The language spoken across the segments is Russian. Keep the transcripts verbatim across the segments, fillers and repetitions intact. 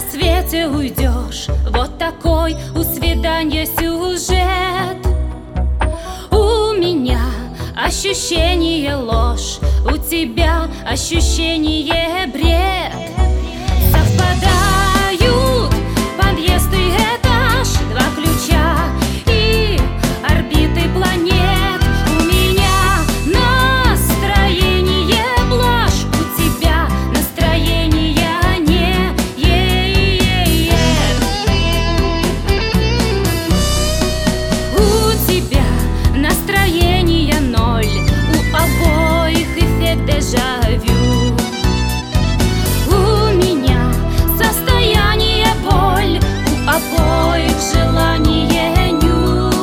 рассвете уйдешь. Вот такой у свидания сюжет. У меня ощущение ложь, у тебя ощущение бред. Совпадают подъезд и этаж, два ключа и орбиты планет. У меня настроение блажь, у тебя настроение не е -е -е. У тебя настроение ноль, у обоих эффект дежавю. У меня состояние боль, у обоих желание ню.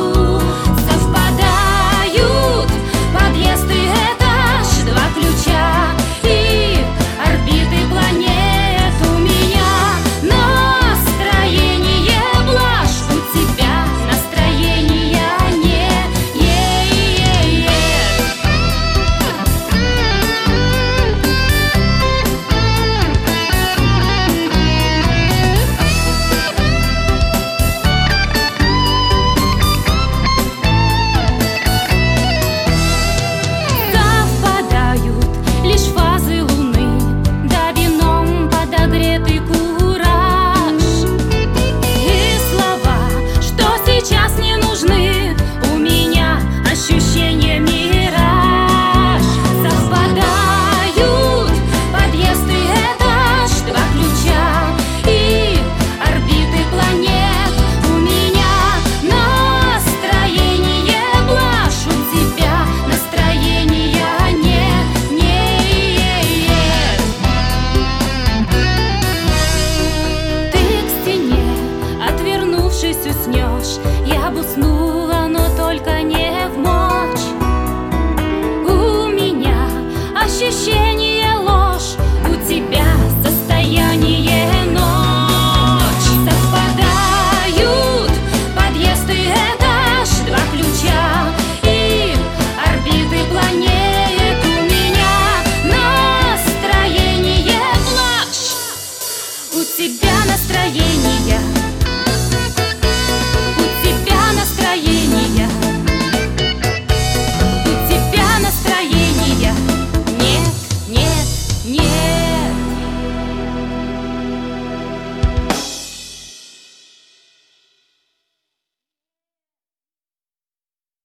Совпадают подъезд и этаж, два ключа и орбиты планет. У меня настроение блажь, у тебя настроение не е -е -е. Совпадают лишь фазы луны, да вином подогретый кураж. И слова, что сейчас не нужны, у меня ощущение мираж. Совпадают подъезд и этаж, два ключа и орбиты планет. У меня настроение блажь, у тебя настроение не не е -е. Ты к стене, отвернувшись, уснешь. Я бы уснула, но только не в мочь. У меня ощущение ложь, у тебя состояние ночь. Совпадают подъезд и этаж, два ключа и орбиты планет. У меня настроение блажь, у тебя настроение